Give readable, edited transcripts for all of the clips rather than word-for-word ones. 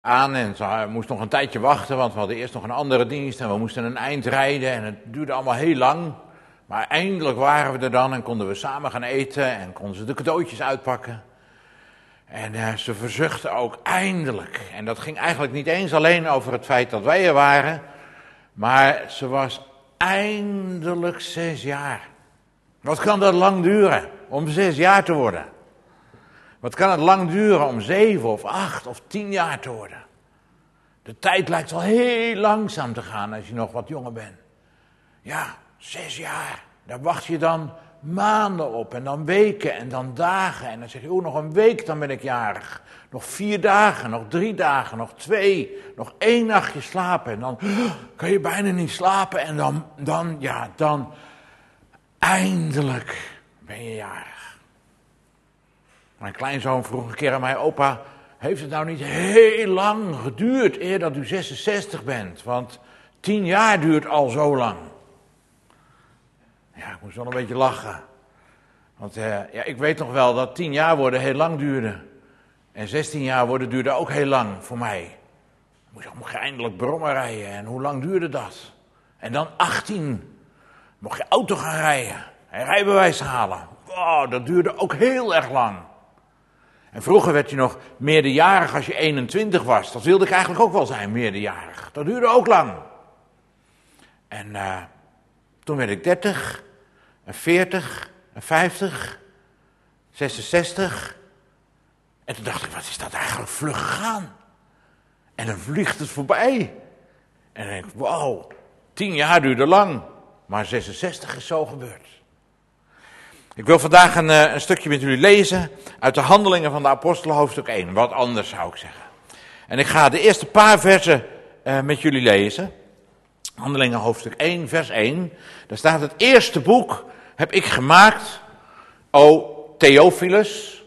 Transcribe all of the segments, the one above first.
aan en ze moest nog een tijdje wachten, want we hadden eerst nog een andere dienst en we moesten een eind rijden en het duurde allemaal heel lang. Maar eindelijk waren we er dan en konden we samen gaan eten en konden ze de cadeautjes uitpakken. En ze verzuchtte ook eindelijk. En dat ging eigenlijk niet eens alleen over het feit dat wij er waren, maar ze was eindelijk 6 jaar. Wat kan dat lang duren om 6 jaar te worden? Wat kan het lang duren om 7 of 8 of 10 jaar te worden? De tijd lijkt wel heel langzaam te gaan als je nog wat jonger bent. Ja, 6 jaar. Daar wacht je dan maanden op en dan weken en dan dagen. En dan zeg je, nog een week dan ben ik jarig. Nog 4 dagen, nog 3 dagen, nog 2, nog 1 nachtje slapen. En dan kan je bijna niet slapen en dan eindelijk ben je jarig. Mijn kleinzoon vroeg een keer aan mij, opa, heeft het nou niet heel lang geduurd eer dat u 66 bent? Want 10 jaar duurt al zo lang. Ja, ik moest wel een beetje lachen. Want ik weet nog wel dat 10 jaar worden heel lang duurde. En 16 jaar worden duurde ook heel lang voor mij. Dan mocht je eindelijk brommen rijden. En hoe lang duurde dat? En dan 18. Mocht je auto gaan rijden. En rijbewijs halen. Wow, dat duurde ook heel erg lang. En vroeger werd je nog meerderjarig als je 21 was. Dat wilde ik eigenlijk ook wel zijn, meerderjarig. Dat duurde ook lang. En toen werd ik 30, en 40, en 50, 66. En toen dacht ik, wat is dat eigenlijk vlug gegaan? En dan vliegt het voorbij. En dan denk ik, wauw, 10 jaar duurde lang. Maar 66 is zo gebeurd. Ik wil vandaag een stukje met jullie lezen uit de Handelingen van de Apostelen, hoofdstuk 1. Wat anders zou ik zeggen. En ik ga de eerste paar versen met jullie lezen. Handelingen hoofdstuk 1, vers 1. Daar staat: het eerste boek heb ik gemaakt, o Theophilus,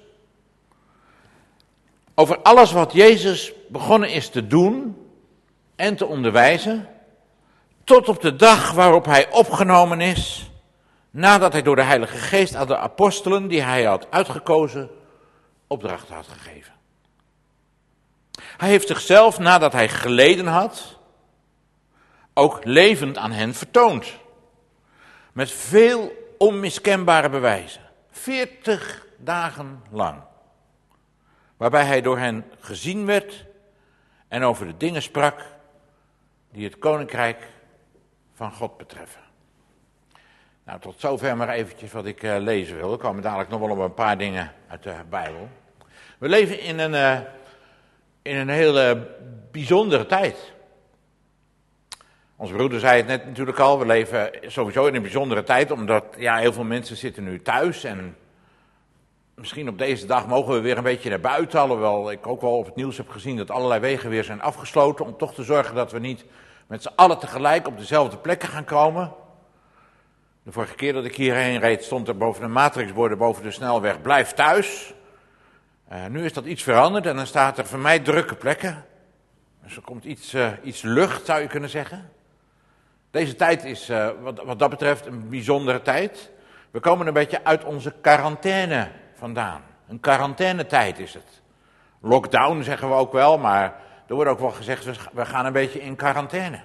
over alles wat Jezus begonnen is te doen en te onderwijzen, tot op de dag waarop hij opgenomen is, nadat hij door de Heilige Geest aan de apostelen die hij had uitgekozen, opdracht had gegeven. Hij heeft zichzelf, nadat hij geleden had, ook levend aan hen vertoond. Met veel onmiskenbare bewijzen. 40 dagen lang. Waarbij hij door hen gezien werd en over de dingen sprak die het koninkrijk van God betreffen. Nou, tot zover maar eventjes wat ik lezen wil. We komen dadelijk nog wel op een paar dingen uit de Bijbel. We leven in een hele bijzondere tijd. Onze broeder zei het net natuurlijk al, we leven sowieso in een bijzondere tijd, omdat heel veel mensen zitten nu thuis en misschien op deze dag mogen we weer een beetje naar buiten, alhoewel ik ook wel op het nieuws heb gezien dat allerlei wegen weer zijn afgesloten, om toch te zorgen dat we niet met z'n allen tegelijk op dezelfde plekken gaan komen. De vorige keer dat ik hierheen reed stond er boven de matrixborden boven de snelweg, blijf thuis. Nu is dat iets veranderd en dan staat er vermijd drukke plekken. Dus er komt iets lucht, zou je kunnen zeggen. Deze tijd is wat dat betreft een bijzondere tijd. We komen een beetje uit onze quarantaine vandaan. Een quarantainetijd is het. Lockdown zeggen we ook wel, maar er wordt ook wel gezegd, we gaan een beetje in quarantaine.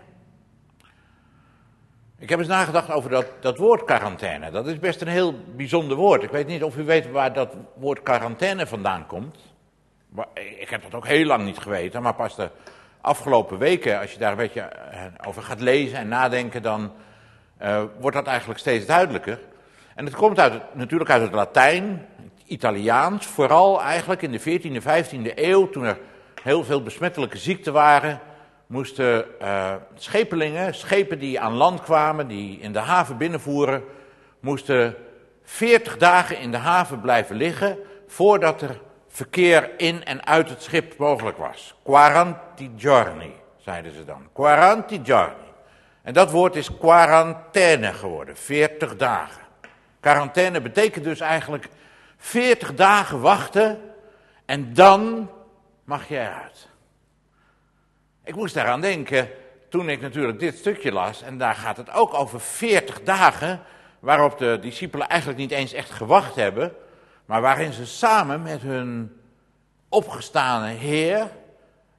Ik heb eens nagedacht over dat woord quarantaine. Dat is best een heel bijzonder woord. Ik weet niet of u weet waar dat woord quarantaine vandaan komt. Ik heb dat ook heel lang niet geweten, maar pas de afgelopen weken, als je daar een beetje over gaat lezen en nadenken, dan wordt dat eigenlijk steeds duidelijker. En het komt natuurlijk uit het Latijn, het Italiaans, vooral eigenlijk in de 14e, 15e eeuw, toen er heel veel besmettelijke ziekten waren, moesten schepelingen, schepen die aan land kwamen, die in de haven binnenvoeren, moesten 40 dagen in de haven blijven liggen, voordat er verkeer in en uit het schip mogelijk was. 40 giorni, zeiden ze dan. 40 giorni. En dat woord is quarantaine geworden, 40 dagen. Quarantaine betekent dus eigenlijk 40 dagen wachten en dan mag je eruit. Ik moest daaraan denken toen ik natuurlijk dit stukje las en daar gaat het ook over 40 dagen waarop de discipelen eigenlijk niet eens echt gewacht hebben, maar waarin ze samen met hun opgestane Heer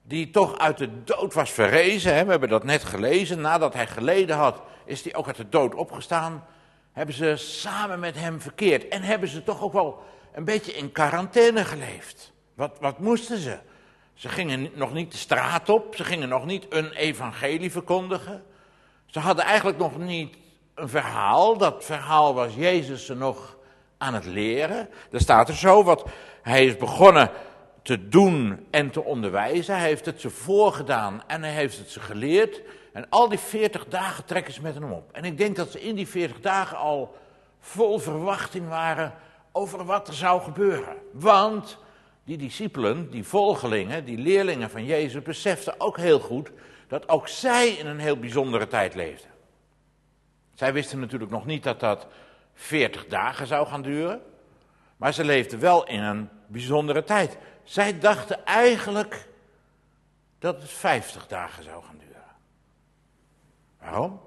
die toch uit de dood was verrezen. Hè? We hebben dat net gelezen. Nadat hij geleden had, is hij ook uit de dood opgestaan. Hebben ze samen met hem verkeerd. En hebben ze toch ook wel een beetje in quarantaine geleefd. Wat moesten ze? Ze gingen nog niet de straat op. Ze gingen nog niet een evangelie verkondigen. Ze hadden eigenlijk nog niet een verhaal. Dat verhaal was Jezus ze nog aan het leren. Er staat er zo, hij is begonnen te doen en te onderwijzen. Hij heeft het ze voorgedaan en hij heeft het ze geleerd. En al die 40 dagen trekken ze met hem op. En ik denk dat ze in die 40 dagen al vol verwachting waren over wat er zou gebeuren. Want die discipelen, die volgelingen, die leerlingen van Jezus, beseften ook heel goed dat ook zij in een heel bijzondere tijd leefden. Zij wisten natuurlijk nog niet dat dat 40 dagen zou gaan duren, maar ze leefden wel in een bijzondere tijd. Zij dachten eigenlijk dat het 50 dagen zou gaan duren. Waarom?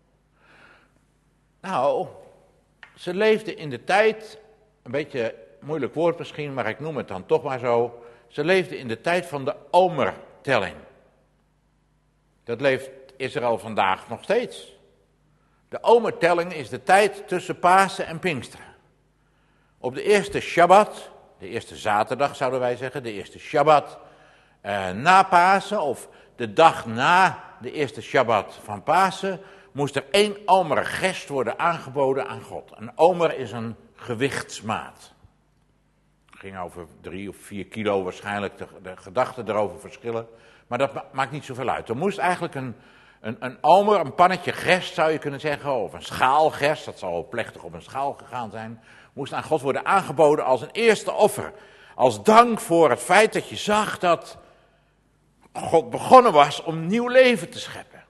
Nou, ze leefden in de tijd, een beetje een moeilijk woord misschien, maar ik noem het dan toch maar zo. Ze leefden in de tijd van de omertelling. Dat leeft Israël vandaag nog steeds. De omertelling is de tijd tussen Pasen en Pinksteren. Op de eerste Shabbat, de eerste zaterdag zouden wij zeggen, de eerste Shabbat na Pasen, of de dag na de eerste Shabbat van Pasen, moest er 1 omer gerst worden aangeboden aan God. Een omer is een gewichtsmaat. Het ging over 3 of 4 kilo waarschijnlijk, de gedachten erover verschillen. Maar dat maakt niet zoveel uit. Er moest eigenlijk een omer, een pannetje gerst zou je kunnen zeggen, of een schaal gerst, dat zal plechtig op een schaal gegaan zijn, moest aan God worden aangeboden als een eerste offer. Als dank voor het feit dat je zag dat God begonnen was om nieuw leven te scheppen.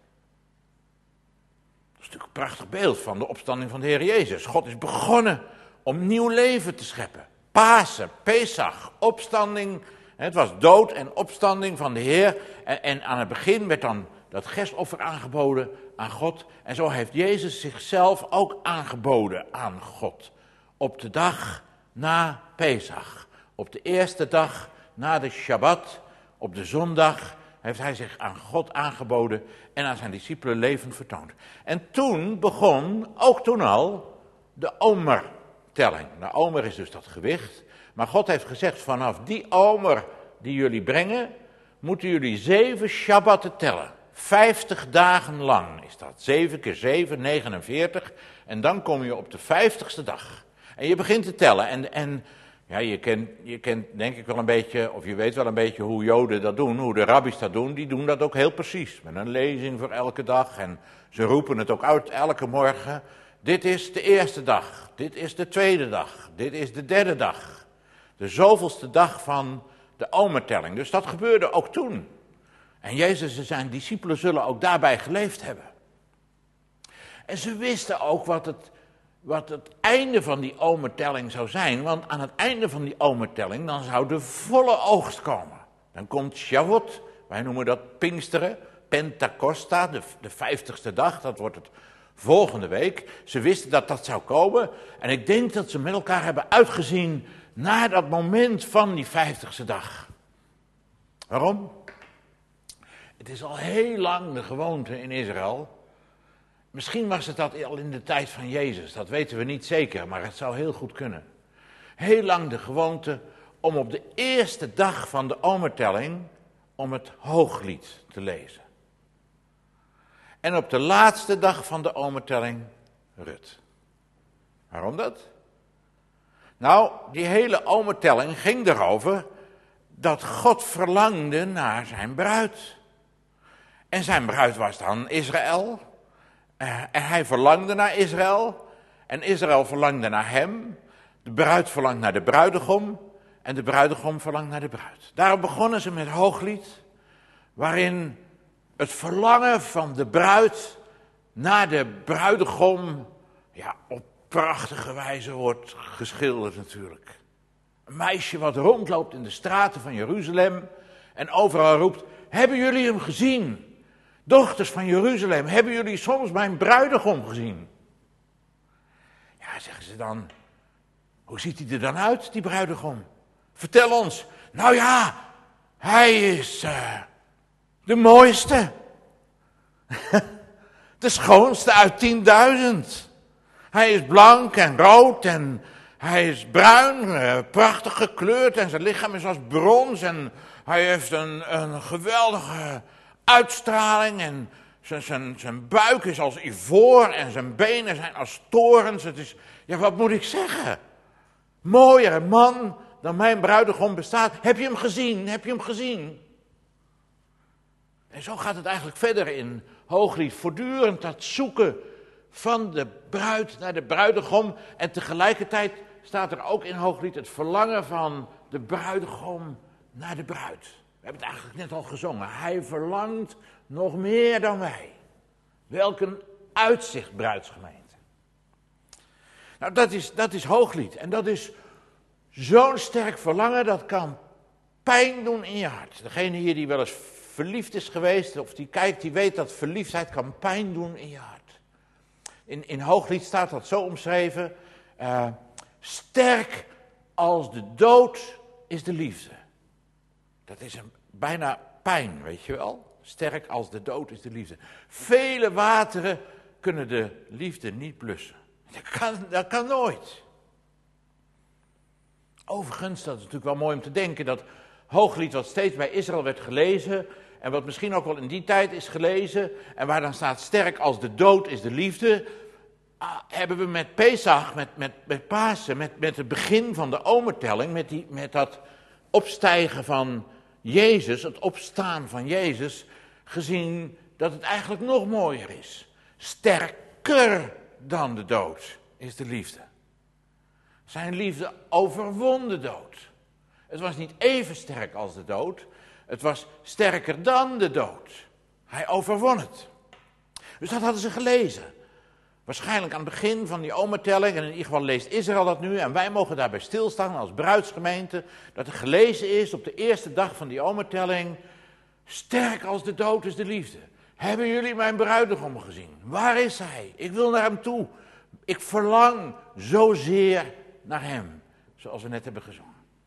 Dat is natuurlijk een prachtig beeld van de opstanding van de Heer Jezus. God is begonnen om nieuw leven te scheppen. Pasen, Pesach, opstanding. Het was dood en opstanding van de Heer. En aan het begin werd dan dat gerstoffer aangeboden aan God. En zo heeft Jezus zichzelf ook aangeboden aan God. Op de dag na Pesach. Op de eerste dag na de Shabbat. Op de zondag heeft hij zich aan God aangeboden en aan zijn discipelen levend vertoond. En toen begon, ook toen al, de omertelling. De omer is dus dat gewicht. Maar God heeft gezegd, vanaf die omer die jullie brengen, moeten jullie 7 Shabbatten tellen. 50 dagen lang is dat. 7 keer 7, 49. En dan kom je op de 50ste dag. En je begint te tellen. En ja, je kent denk ik wel een beetje, of je weet wel een beetje hoe Joden dat doen, hoe de rabbies dat doen. Die doen dat ook heel precies. Met een lezing voor elke dag. En ze roepen het ook uit elke morgen. Dit is de eerste dag. Dit is de tweede dag. Dit is de derde dag. De zoveelste dag van de omertelling. Dus dat gebeurde ook toen. En Jezus en zijn discipelen zullen ook daarbij geleefd hebben. En ze wisten ook wat het einde van die omertelling zou zijn. Want aan het einde van die omertelling, dan zou de volle oogst komen. Dan komt Shavuot, wij noemen dat Pinksteren, Pentacosta, de 50ste dag, dat wordt het volgende week. Ze wisten dat dat zou komen. En ik denk dat ze met elkaar hebben uitgezien naar dat moment van die 50ste dag. Waarom? Het is al heel lang de gewoonte in Israël. Misschien was het dat al in de tijd van Jezus, dat weten we niet zeker, maar het zou heel goed kunnen. Heel lang de gewoonte om op de eerste dag van de omertelling om het Hooglied te lezen. En op de laatste dag van de omertelling Rut. Waarom dat? Nou, die hele omertelling ging erover dat God verlangde naar zijn bruid. En zijn bruid was dan Israël. En hij verlangde naar Israël. En Israël verlangde naar hem. De bruid verlangt naar de bruidegom. En de bruidegom verlangt naar de bruid. Daarom begonnen ze met Hooglied. Waarin het verlangen van de bruid naar de bruidegom op prachtige wijze wordt geschilderd natuurlijk. Een meisje wat rondloopt in de straten van Jeruzalem en overal roept, hebben jullie hem gezien? Dochters van Jeruzalem, hebben jullie soms mijn bruidegom gezien? Ja, zeggen ze dan, hoe ziet hij er dan uit, die bruidegom? Vertel ons. Nou ja, hij is De mooiste. De schoonste uit 10.000. Hij is blank en rood en hij is bruin, prachtig gekleurd en zijn lichaam is als brons en hij heeft een geweldige uitstraling en zijn buik is als ivoor en zijn benen zijn als torens. Het is, ja, wat moet ik zeggen? Mooier man dan mijn bruidegom bestaat. Heb je hem gezien? Heb je hem gezien? En zo gaat het eigenlijk verder in Hooglied. Voortdurend dat zoeken van de bruid naar de bruidegom. En tegelijkertijd staat er ook in Hooglied het verlangen van de bruidegom naar de bruid. We hebben het eigenlijk net al gezongen. Hij verlangt nog meer dan wij. Welk een uitzicht, bruidsgemeente. Nou, dat is Hooglied. En dat is zo'n sterk verlangen, dat kan pijn doen in je hart. Degene hier die wel eens verliefd is geweest, of die kijkt, die weet dat verliefdheid kan pijn doen in je hart. In Hooglied staat dat zo omschreven. Sterk als de dood is de liefde. Dat is bijna pijn, weet je wel. Sterk als de dood is de liefde. Vele wateren kunnen de liefde niet blussen. Dat kan nooit. Overigens, dat is natuurlijk wel mooi om te denken, dat Hooglied wat steeds bij Israël werd gelezen, en wat misschien ook wel in die tijd is gelezen, en waar dan staat sterk als de dood is de liefde, hebben we met Pesach, met Pasen, met het begin van de omertelling, met dat opstijgen van Jezus, het opstaan van Jezus, gezien dat het eigenlijk nog mooier is. Sterker dan de dood is de liefde. Zijn liefde overwon de dood. Het was niet even sterk als de dood, het was sterker dan de dood. Hij overwon het. Dus dat hadden ze gelezen. Waarschijnlijk aan het begin van die omertelling, en in ieder geval leest Israël dat nu, en wij mogen daarbij stilstaan als bruidsgemeente, dat er gelezen is op de eerste dag van die omertelling, sterk als de dood is de liefde. Hebben jullie mijn bruidegom gezien? Waar is hij? Ik wil naar hem toe. Ik verlang zozeer naar hem, zoals we net hebben gezongen.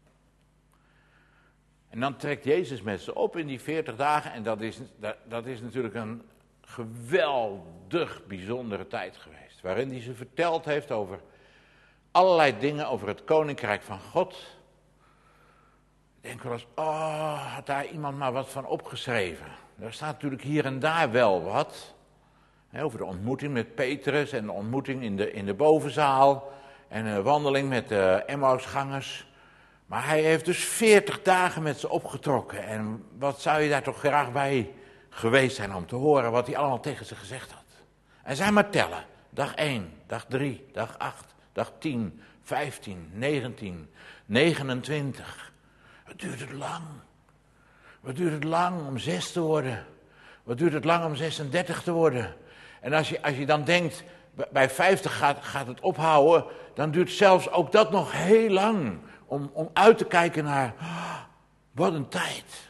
En dan trekt Jezus met ze op in die 40 dagen, en dat is natuurlijk een geweldig bijzondere tijd geweest, waarin hij ze verteld heeft over allerlei dingen, over het koninkrijk van God. Ik denk wel eens, had daar iemand maar wat van opgeschreven. Daar staat natuurlijk hier en daar wel wat, over de ontmoeting met Petrus en de ontmoeting in de bovenzaal en een wandeling met de Emmausgangers. Maar hij heeft dus 40 dagen met ze opgetrokken. En wat zou je daar toch graag bij geweest zijn om te horen wat hij allemaal tegen ze gezegd had. En zij maar tellen. Dag 1, dag 3, dag 8, dag 10, 15, 19, 29. Wat duurt het lang? Wat duurt het lang om 6 te worden? Wat duurt het lang om 36 te worden? En als je dan denkt, bij 50 gaat het ophouden, dan duurt zelfs ook dat nog heel lang. Om uit te kijken naar, wat een tijd.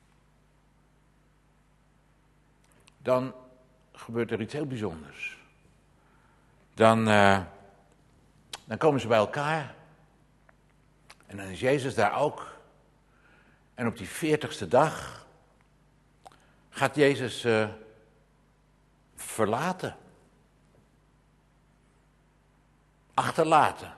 Dan gebeurt er iets heel bijzonders. Dan komen ze bij elkaar. En dan is Jezus daar ook. En op die 40ste dag gaat Jezus verlaten. Achterlaten.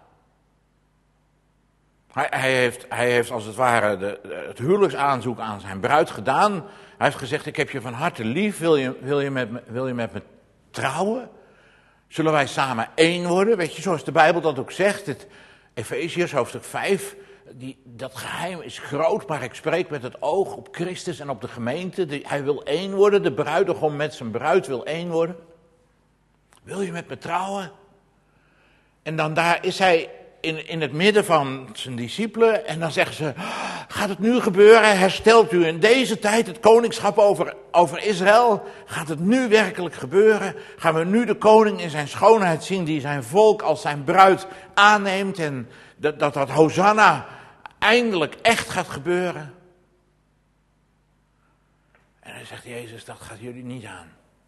Hij heeft als het ware het huwelijksaanzoek aan zijn bruid gedaan. Hij heeft gezegd, ik heb je van harte lief, wil je met me trouwen? Zullen wij samen één worden? Weet je, zoals de Bijbel dat ook zegt, het Efeziërs hoofdstuk 5, dat geheim is groot, maar ik spreek met het oog op Christus en op de gemeente. Hij wil één worden, de bruidegom met zijn bruid wil één worden. Wil je met me trouwen? En dan daar is hij in het midden van zijn discipelen en dan zeggen ze, gaat het nu gebeuren? Herstelt u in deze tijd het koningschap over Israël? Gaat het nu werkelijk gebeuren? Gaan we nu de koning in zijn schoonheid zien die zijn volk als zijn bruid aanneemt en dat Hosanna eindelijk echt gaat gebeuren? En dan zegt Jezus, dat gaat jullie niet aan.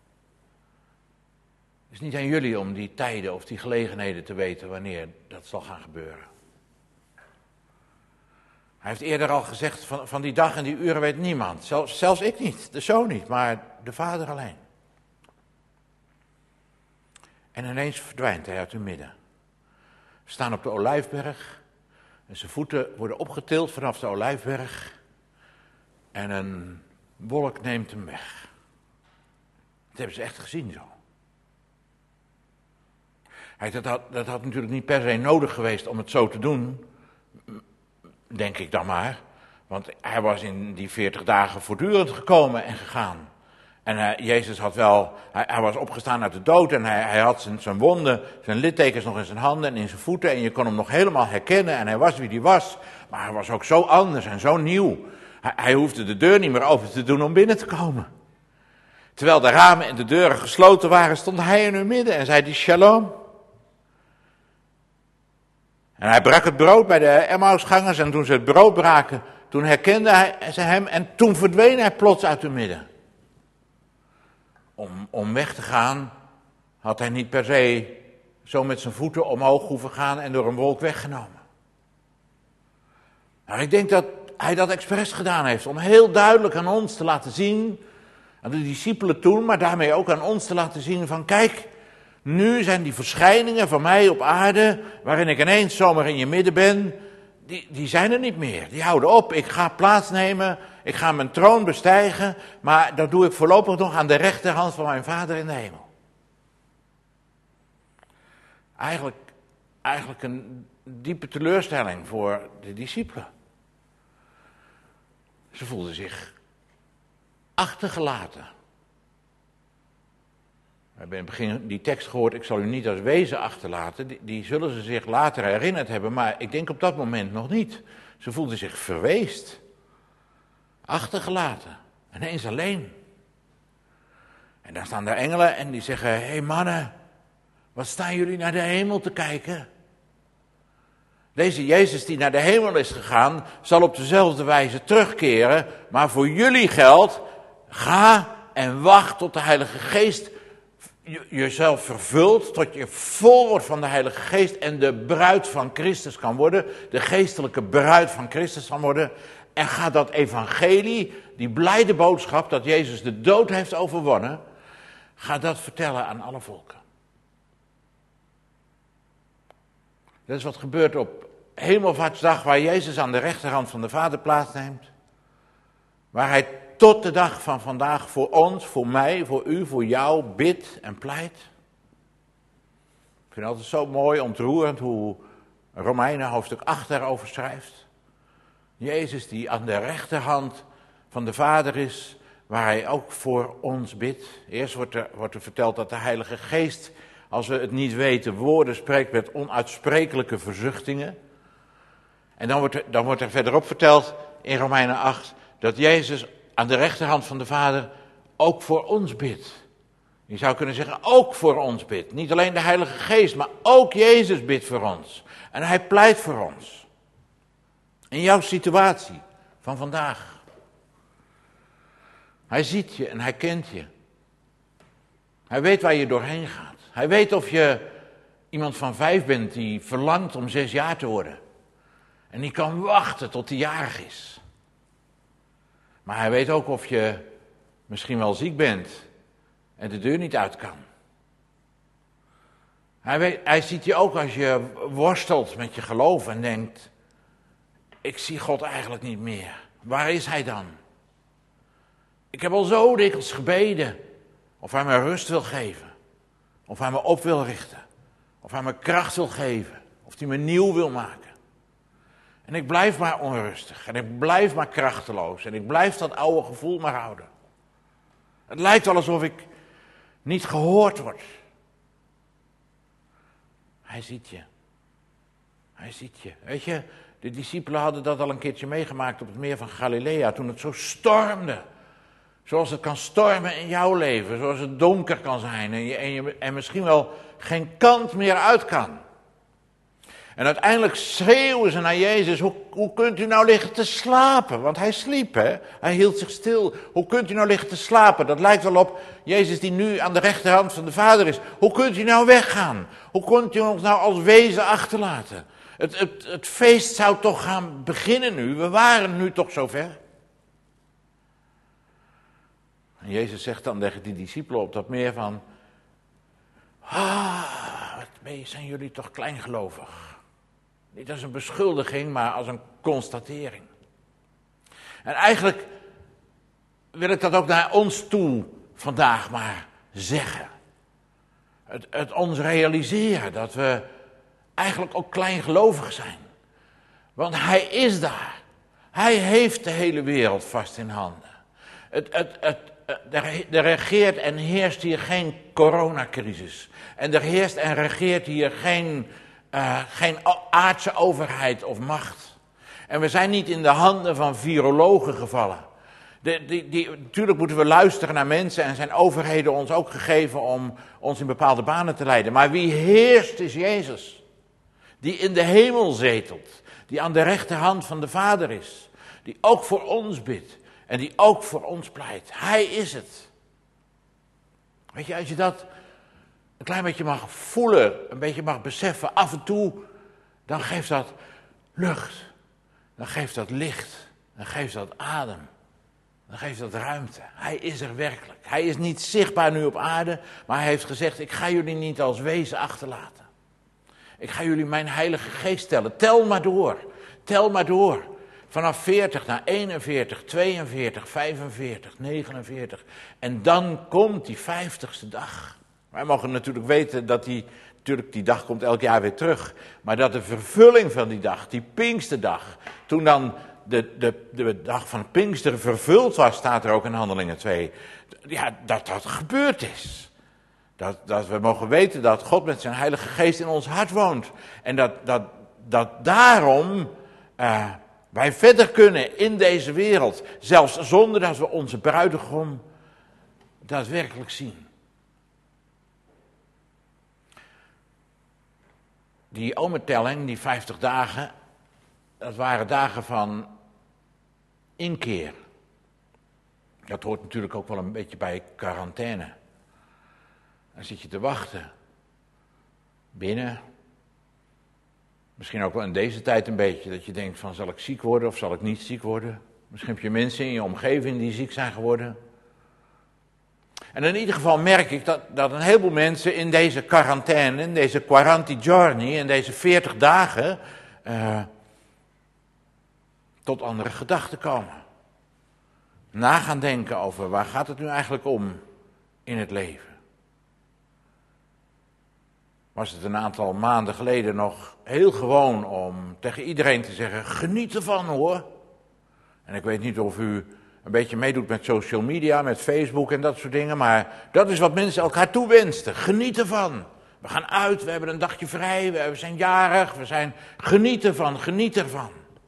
Het is niet aan jullie om die tijden of die gelegenheden te weten wanneer dat zal gaan gebeuren. Hij heeft eerder al gezegd, van die dag en die uren weet niemand. Zelfs ik niet, de Zoon niet, maar de Vader alleen. En ineens verdwijnt hij uit hun midden. We staan op de Olijfberg en zijn voeten worden opgetild vanaf de Olijfberg. En een wolk neemt hem weg. Dat hebben ze echt gezien zo. Dat had natuurlijk niet per se nodig geweest om het zo te doen, denk ik dan maar. Want hij was in die 40 dagen voortdurend gekomen en gegaan. En Jezus had wel, hij was opgestaan uit de dood en hij had zijn wonden, zijn littekens nog in zijn handen en in zijn voeten. En je kon hem nog helemaal herkennen en hij was wie hij was. Maar hij was ook zo anders en zo nieuw. Hij hoefde de deur niet meer open te doen om binnen te komen. Terwijl de ramen en de deuren gesloten waren, stond hij in hun midden en zei die shalom. En hij brak het brood bij de Emmausgangers en toen ze het brood braken, toen herkende ze hem en toen verdween hij plots uit hun midden. Om weg te gaan had hij niet per se zo met zijn voeten omhoog hoeven gaan en door een wolk weggenomen. Maar ik denk dat hij dat expres gedaan heeft om heel duidelijk aan ons te laten zien, aan de discipelen toen, maar daarmee ook aan ons te laten zien van kijk, nu zijn die verschijningen van mij op aarde, waarin ik ineens zomaar in je midden ben, die zijn er niet meer. Die houden op. Ik ga plaatsnemen, ik ga mijn troon bestijgen, maar dat doe ik voorlopig nog aan de rechterhand van mijn Vader in de hemel. Eigenlijk een diepe teleurstelling voor de discipelen. Ze voelden zich achtergelaten. We hebben in het begin die tekst gehoord, ik zal u niet als wezen achterlaten. Die zullen ze zich later herinnerd hebben, maar ik denk op dat moment nog niet. Ze voelden zich verweest, achtergelaten, ineens alleen. En dan staan daar engelen en die zeggen, hé mannen, wat staan jullie naar de hemel te kijken? Deze Jezus die naar de hemel is gegaan, zal op dezelfde wijze terugkeren, maar voor jullie geldt, ga en wacht tot de Heilige Geest jezelf vervult, tot je vol wordt van de Heilige Geest en de bruid van Christus kan worden, de geestelijke bruid van Christus kan worden. En ga dat evangelie, die blijde boodschap dat Jezus de dood heeft overwonnen, ga dat vertellen aan alle volken. Dat is wat gebeurt op Hemelvaartsdag, waar Jezus aan de rechterhand van de Vader plaatsneemt. Waar hij tot de dag van vandaag voor ons, voor mij, voor u, voor jou bidt en pleit. Ik vind het altijd zo mooi, ontroerend hoe Romeinen hoofdstuk 8 daarover schrijft. Jezus die aan de rechterhand van de Vader is, waar hij ook voor ons bidt. Eerst wordt er verteld dat de Heilige Geest, als we het niet weten, woorden spreekt met onuitsprekelijke verzuchtingen. En dan wordt er verderop verteld in Romeinen 8 dat Jezus aan de rechterhand van de Vader ook voor ons bidt. Je zou kunnen zeggen, ook voor ons bidt. Niet alleen de Heilige Geest, maar ook Jezus bidt voor ons. En hij pleit voor ons. In jouw situatie van vandaag. Hij ziet je en hij kent je. Hij weet waar je doorheen gaat. Hij weet of je iemand van 5 bent die verlangt om 6 jaar te worden. En die kan wachten tot hij jarig is. Maar hij weet ook of je misschien wel ziek bent en de deur niet uit kan. Hij ziet je ook als je worstelt met je geloof en denkt, ik zie God eigenlijk niet meer. Waar is hij dan? Ik heb al zo dikwijls gebeden of hij me rust wil geven. Of hij me op wil richten. Of hij me kracht wil geven. Of hij me nieuw wil maken. En ik blijf maar onrustig. En ik blijf maar krachteloos. En ik blijf dat oude gevoel maar houden. Het lijkt wel alsof ik niet gehoord word. Hij ziet je. Hij ziet je. Weet je, de discipelen hadden dat al een keertje meegemaakt op het meer van Galilea. Toen het zo stormde. Zoals het kan stormen in jouw leven. Zoals het donker kan zijn. En misschien wel geen kant meer uit kan. En uiteindelijk schreeuwen ze naar Jezus, hoe kunt u nou liggen te slapen? Want hij sliep, hè? Hij hield zich stil. Hoe kunt u nou liggen te slapen? Dat lijkt wel op Jezus die nu aan de rechterhand van de Vader is. Hoe kunt u nou weggaan? Hoe kunt u ons nou als wezen achterlaten? Het feest zou toch gaan beginnen nu. We waren nu toch zover. En Jezus zegt dan tegen die discipelen op dat meer van... wat zijn jullie toch kleingelovig. Niet als een beschuldiging, maar als een constatering. En eigenlijk wil ik dat ook naar ons toe vandaag maar zeggen. Het ons realiseren dat we eigenlijk ook kleingelovig zijn. Want hij is daar. Hij heeft de hele wereld vast in handen. Er regeert en heerst hier geen coronacrisis. En er heerst en regeert hier geen aardse overheid of macht. En we zijn niet in de handen van virologen gevallen. Natuurlijk moeten we luisteren naar mensen en zijn overheden ons ook gegeven om ons in bepaalde banen te leiden. Maar wie heerst is Jezus. Die in de hemel zetelt. Die aan de rechterhand van de Vader is. Die ook voor ons bidt. En die ook voor ons pleit. Hij is het. Weet je, als je dat een klein beetje mag voelen, een beetje mag beseffen, af en toe, dan geeft dat lucht. Dan geeft dat licht. Dan geeft dat adem. Dan geeft dat ruimte. Hij is er werkelijk. Hij is niet zichtbaar nu op aarde, maar hij heeft gezegd, ik ga jullie niet als wezen achterlaten. Ik ga jullie mijn heilige geest tellen. Tel maar door. Tel maar door. Vanaf 40 naar 41, 42, 45, 49. En dan komt die 50ste dag. Wij mogen natuurlijk weten dat die dag komt elk jaar weer terug. Maar dat de vervulling van die dag, die Pinksterdag, toen dan de dag van Pinkster vervuld was, staat er ook in Handelingen 2. Ja, dat gebeurd is. Dat we mogen weten dat God met zijn heilige geest in ons hart woont. En dat daarom wij verder kunnen in deze wereld. Zelfs zonder dat we onze bruidegom daadwerkelijk zien. Die ometelling, die 50 dagen, dat waren dagen van inkeer. Dat hoort natuurlijk ook wel een beetje bij quarantaine. Dan zit je te wachten. Binnen. Misschien ook wel in deze tijd een beetje. Dat je denkt van, zal ik ziek worden of zal ik niet ziek worden? Misschien heb je mensen in je omgeving die ziek zijn geworden. En in ieder geval merk ik dat een heleboel mensen in deze quarantaine, in deze quaranti journey, in deze 40 dagen, tot andere gedachten komen. Na gaan denken over, waar gaat het nu eigenlijk om in het leven? Was het een aantal maanden geleden nog heel gewoon om tegen iedereen te zeggen, geniet ervan hoor. En ik weet niet of u een beetje meedoet met social media, met Facebook en dat soort dingen, maar dat is wat mensen elkaar toewensten. Geniet ervan. We gaan uit, we hebben een dagje vrij, we zijn jarig, geniet ervan, geniet ervan.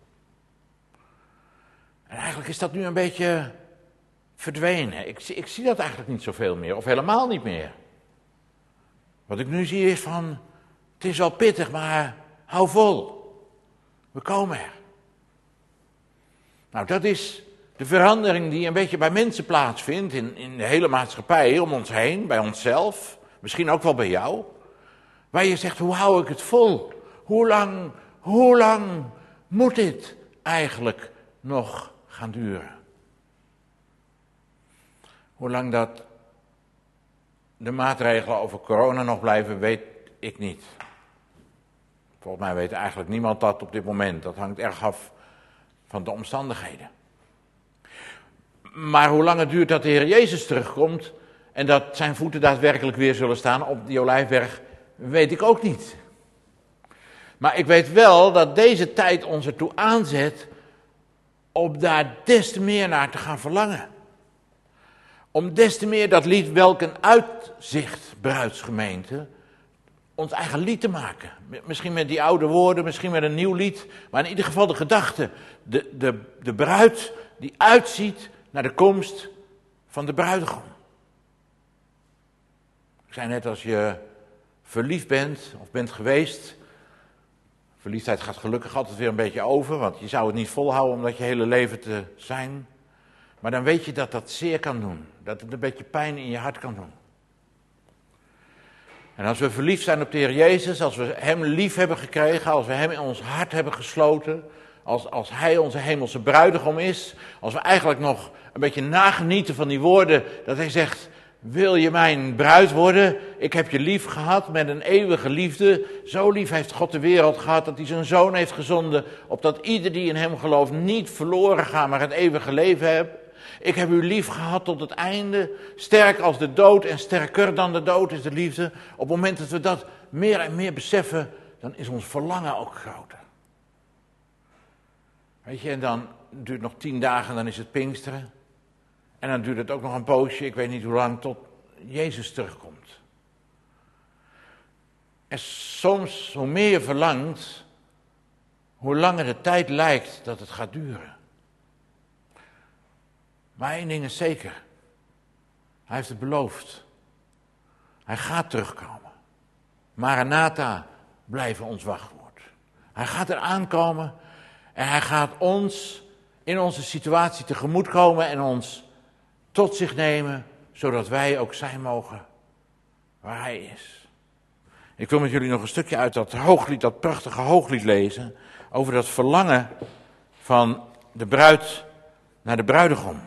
En eigenlijk is dat nu een beetje verdwenen. Ik zie dat eigenlijk niet zoveel meer, of helemaal niet meer. Wat ik nu zie is van, het is wel pittig, maar hou vol. We komen er. Nou, dat is de verandering die een beetje bij mensen plaatsvindt, in de hele maatschappij, om ons heen, bij onszelf. Misschien ook wel bij jou. Waar je zegt, hoe hou ik het vol? Hoe lang moet dit eigenlijk nog gaan duren? Hoe lang dat de maatregelen over corona nog blijven, weet ik niet. Volgens mij weet eigenlijk niemand dat op dit moment. Dat hangt erg af van de omstandigheden. Maar hoe lang het duurt dat de Heer Jezus terugkomt en dat zijn voeten daadwerkelijk weer zullen staan op die Olijfberg, weet ik ook niet. Maar ik weet wel dat deze tijd ons ertoe aanzet om daar des te meer naar te gaan verlangen. Om des te meer dat lied Welk een uitzicht, bruidsgemeente, ons eigen lied te maken. Misschien met die oude woorden, misschien met een nieuw lied, maar in ieder geval de gedachte. De bruid die uitziet naar de komst van de bruidegom. Ik zei net, als je verliefd bent of bent geweest, verliefdheid gaat gelukkig altijd weer een beetje over, want je zou het niet volhouden om dat je hele leven te zijn. Maar dan weet je dat dat zeer kan doen, dat het een beetje pijn in je hart kan doen. En als we verliefd zijn op de Heer Jezus, als we Hem lief hebben gekregen, als we Hem in ons hart hebben gesloten, als Hij onze hemelse bruidegom is, als we eigenlijk nog een beetje nagenieten van die woorden, dat Hij zegt, wil je mijn bruid worden? Ik heb je lief gehad met een eeuwige liefde. Zo lief heeft God de wereld gehad dat hij zijn zoon heeft gezonden, opdat ieder die in hem gelooft niet verloren gaat, maar het eeuwige leven heeft. Ik heb u lief gehad tot het einde, sterk als de dood en sterker dan de dood is de liefde. Op het moment dat we dat meer en meer beseffen, dan is ons verlangen ook groter. Weet je, en dan duurt het nog 10 dagen, dan is het Pinksteren. En dan duurt het ook nog een poosje, ik weet niet hoe lang, tot Jezus terugkomt. En soms, hoe meer je verlangt, hoe langer de tijd lijkt dat het gaat duren. Maar één ding is zeker. Hij heeft het beloofd. Hij gaat terugkomen. Maranatha blijven ons wachtwoord. Hij gaat er aankomen en hij gaat ons in onze situatie tegemoetkomen en ons tot zich nemen, zodat wij ook zijn mogen waar hij is. Ik wil met jullie nog een stukje uit dat hooglied, dat prachtige hooglied lezen, over dat verlangen van de bruid naar de bruidegom.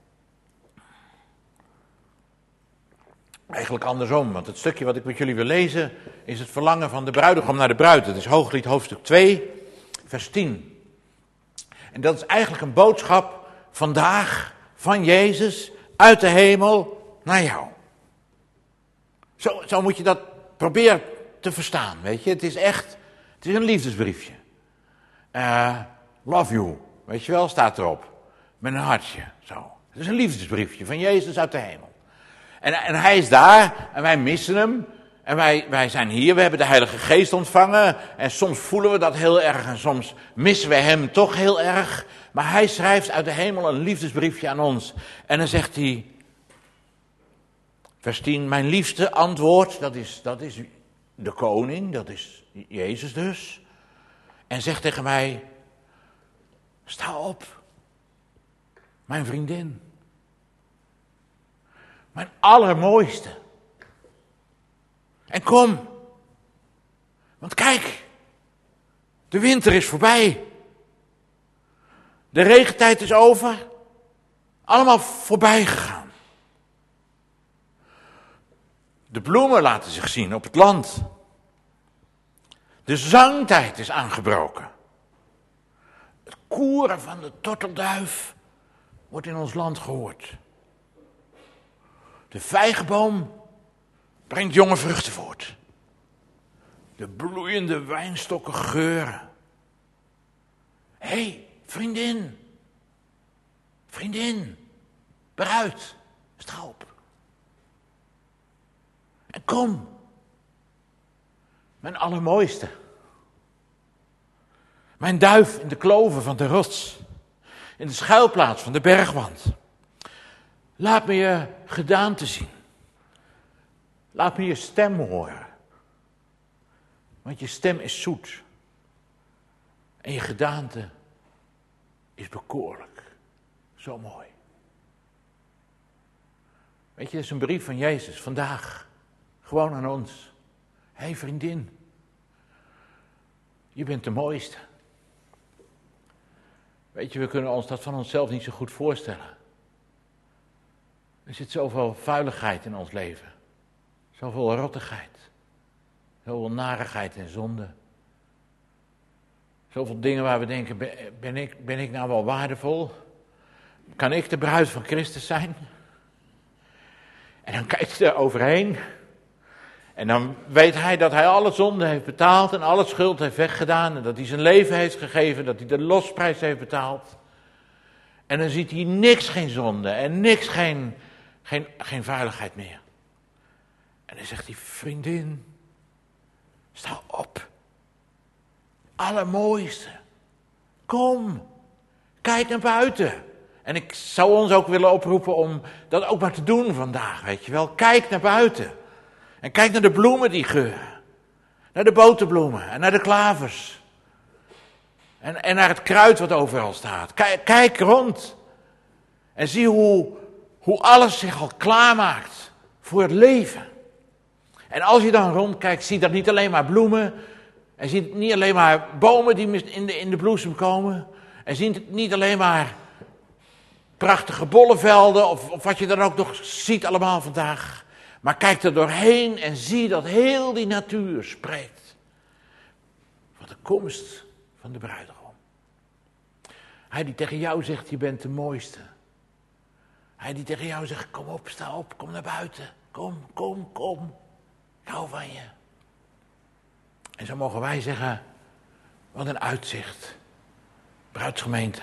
Eigenlijk andersom, want het stukje wat ik met jullie wil lezen is het verlangen van de bruidegom naar de bruid. Het is Hooglied hoofdstuk 2, vers 10. En dat is eigenlijk een boodschap vandaag van Jezus uit de hemel naar jou. Zo moet je dat proberen te verstaan, weet je. Het is een liefdesbriefje. Love you, weet je wel, staat erop. Met een hartje, zo. Het is een liefdesbriefje van Jezus uit de hemel. En hij is daar en wij missen hem. En wij zijn hier, we hebben de Heilige Geest ontvangen. En soms voelen we dat heel erg en soms missen we hem toch heel erg. Maar hij schrijft uit de hemel een liefdesbriefje aan ons. En dan zegt hij, vers 10, mijn liefste antwoord, dat is de koning, dat is Jezus dus. En zegt tegen mij, sta op, mijn vriendin. Mijn allermooiste. En kom. Want kijk, de winter is voorbij. De regentijd is over. Allemaal voorbij gegaan. De bloemen laten zich zien op het land. De zangtijd is aangebroken. Het koeren van de tortelduif wordt in ons land gehoord. De vijgenboom brengt jonge vruchten voort. De bloeiende wijnstokken geuren. Hé, vriendin. Vriendin. Bruid. Sta op. En kom. Mijn allermooiste. Mijn duif in de kloven van de rots. In de schuilplaats van de bergwand. Laat me je gedaante zien. Laat me je stem horen. Want je stem is zoet. En je gedaante is bekoorlijk. Zo mooi. Weet je, dat is een brief van Jezus vandaag. Gewoon aan ons. Hé vriendin. Je bent de mooiste. Weet je, we kunnen ons dat van onszelf niet zo goed voorstellen. Er zit zoveel vuiligheid in ons leven. Zoveel rottigheid. Zoveel narigheid en zonde. Zoveel dingen waar we denken, ben ik nou wel waardevol? Kan ik de bruid van Christus zijn? En dan kijkt hij er overheen. En dan weet hij dat hij alle zonde heeft betaald en alle schuld heeft weggedaan. En dat hij zijn leven heeft gegeven, dat hij de losprijs heeft betaald. En dan ziet hij niks, geen zonde en niks, geen vuiligheid meer. En dan zegt hij, vriendin, sta op. Allermooiste. Kom, kijk naar buiten. En ik zou ons ook willen oproepen om dat ook maar te doen vandaag, weet je wel. Kijk naar buiten. En kijk naar de bloemen die geuren. Naar de boterbloemen en naar de klavers. En naar het kruid wat overal staat. Kijk rond. En zie hoe alles zich al klaarmaakt voor het leven. En als je dan rondkijkt, zie je dat niet alleen maar bloemen. En zie je niet alleen maar bomen die in de bloesem komen. En zie je niet alleen maar prachtige bollevelden of wat je dan ook nog ziet allemaal vandaag. Maar kijk er doorheen en zie dat heel die natuur spreekt van de komst van de bruidegom. Hij die tegen jou zegt, je bent de mooiste. Hij die tegen jou zegt, kom op, sta op, kom naar buiten. Kom. Ik hou van je. En zo mogen wij zeggen, wat een uitzicht. Bruidsgemeente.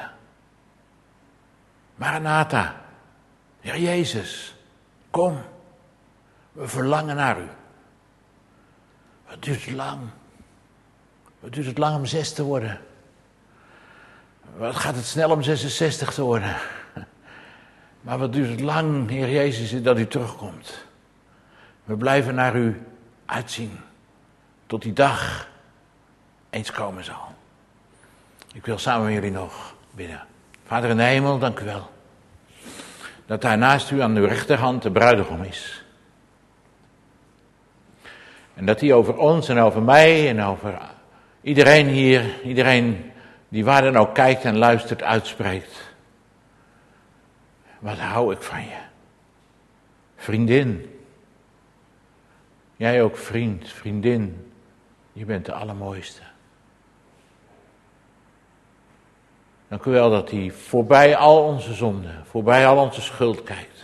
Maranatha. Heer Jezus, kom. We verlangen naar u. Wat duurt het lang? Wat duurt het lang om 6 te worden? Wat gaat het snel om 66 te worden? Maar wat duurt het lang, Heer Jezus, dat u terugkomt? We blijven naar u uitzien. Tot die dag eens komen zal. Ik wil samen met jullie nog bidden. Vader in de hemel, dank u wel. Dat daar naast u aan uw rechterhand de bruidegom is. En dat hij over ons en over mij en over iedereen hier, iedereen die waar dan ook kijkt en luistert, uitspreekt. Wat hou ik van je. Vriendin. Jij ook vriend, vriendin. Je bent de allermooiste. Dank u wel dat hij voorbij al onze zonden, voorbij al onze schuld kijkt.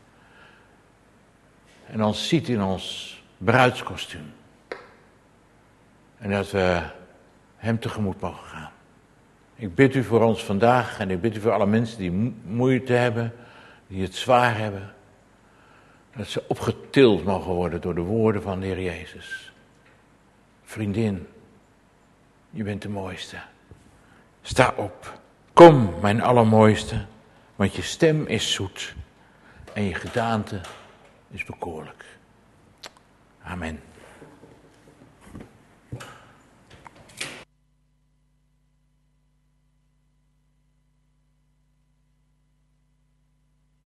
En ons ziet in ons bruidskostuum. En dat we hem tegemoet mogen gaan. Ik bid u voor ons vandaag en ik bid u voor alle mensen die moeite hebben, die het zwaar hebben. Dat ze opgetild mogen worden door de woorden van de Heer Jezus. Vriendin, je bent de mooiste. Sta op. Kom, mijn allermooiste, want je stem is zoet en je gedaante is bekoorlijk. Amen.